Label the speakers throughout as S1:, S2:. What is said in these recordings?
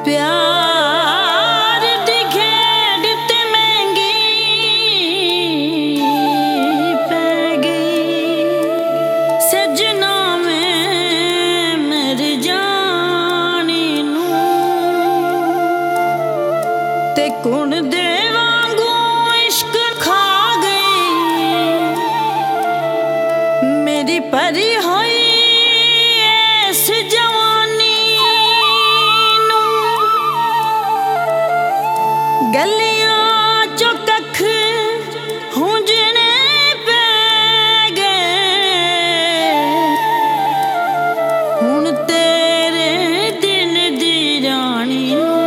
S1: प्यार दी खेड ते महंगी पै गई। सजना मैं मर जानी नू ते कुण दे वांगू इश्क खा गई। मेरी परी होई इस जवानी नू गलियां चो कख हुंजने पै गए। हुण तेरे दिल दी रानी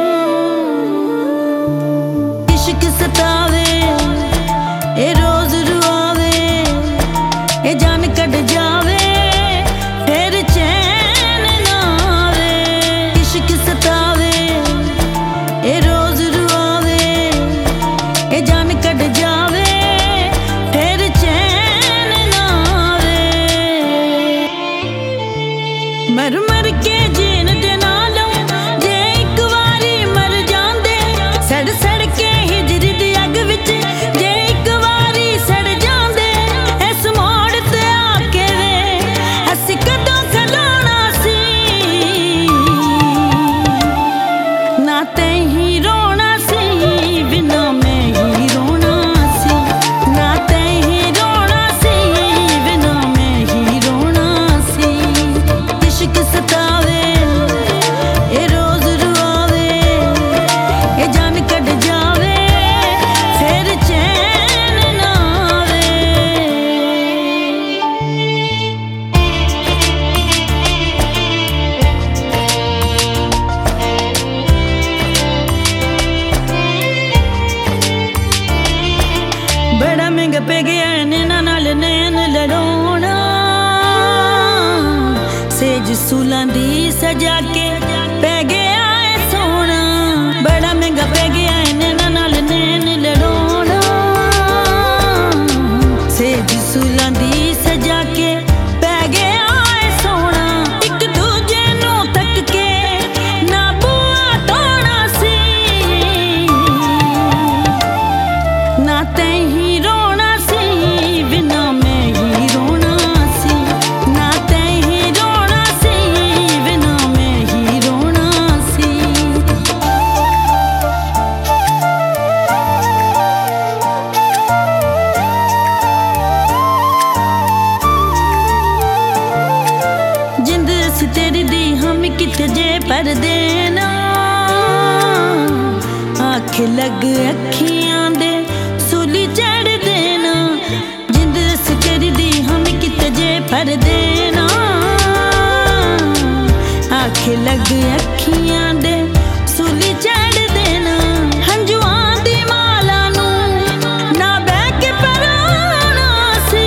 S1: इश्क सतावे ए रोज रुआवे ए जान कट जावे फिर चैन ना आवे। इश्क सतावे ए रोज रुआवे ए जान कट जावे फिर चैन ना आवे। मर मर के जीन दे नालों जे एक वारी मर जांदे। सड़ सड़ के हिजर दी अग विच जे एक वारी सड़ जांदे। इस मोड़ ते आके वे असीं कदों खलोना सी। ना तैहीं रोना सी बिना मैं ही रोना सी। ना तैहीं रोना सी बिना मैं ही रोना सी। इश्क सतावे ए रोज रुआवे ए जान कट जावे फिर चैन ना आवे। बड़ा महंगा पे गया नैना नाल नैन लड़ोना। सेज सूलां दी सजा के पै गया है सोना। बड़ा महंगा पे गया नैना नाल नैन लड़ोना। सेज सूलां दी सजा के पै गया है सोना। एक दूजे नू तक के ना बुआ तोड़ना सी। ना तैहीं रोना सी बिना मैं ही रोना सी। ना तैहीं रोना सी बिना मैं ही रोना सी। जिंद सी तेरी दी हम किथे जे पर देना। आँख लग अखियां दे सूली चढ़ देना। जिंद सी तेरी दी हम किथे जे पर देना। आँख लग अखियां दे सूली चढ़ देना। हंजुआं दी माला नू ना बह के पराना सी।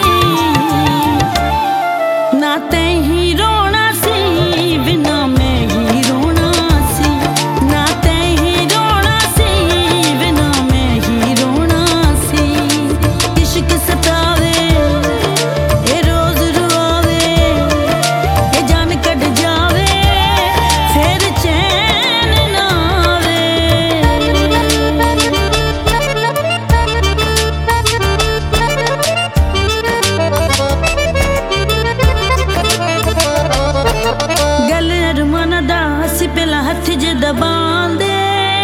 S1: ना तैहीं रोना सी बिना मैं ही रोना सी। ना तैहीं रोना सी बिना मैं ही रोना सी। इश्क सतावे ए रोज रुआवे ए जान कट जावे फिर चैन ना आवे। गल अरमाना दा असीं पहला हथ जे दबांदे।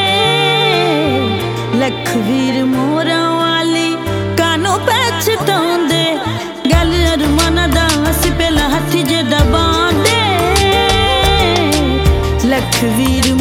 S1: लख वीर मोरां वाली कानू पछतांदे। गल अरमाना दा असीं पहला हथ जे दबांदे। लख वीर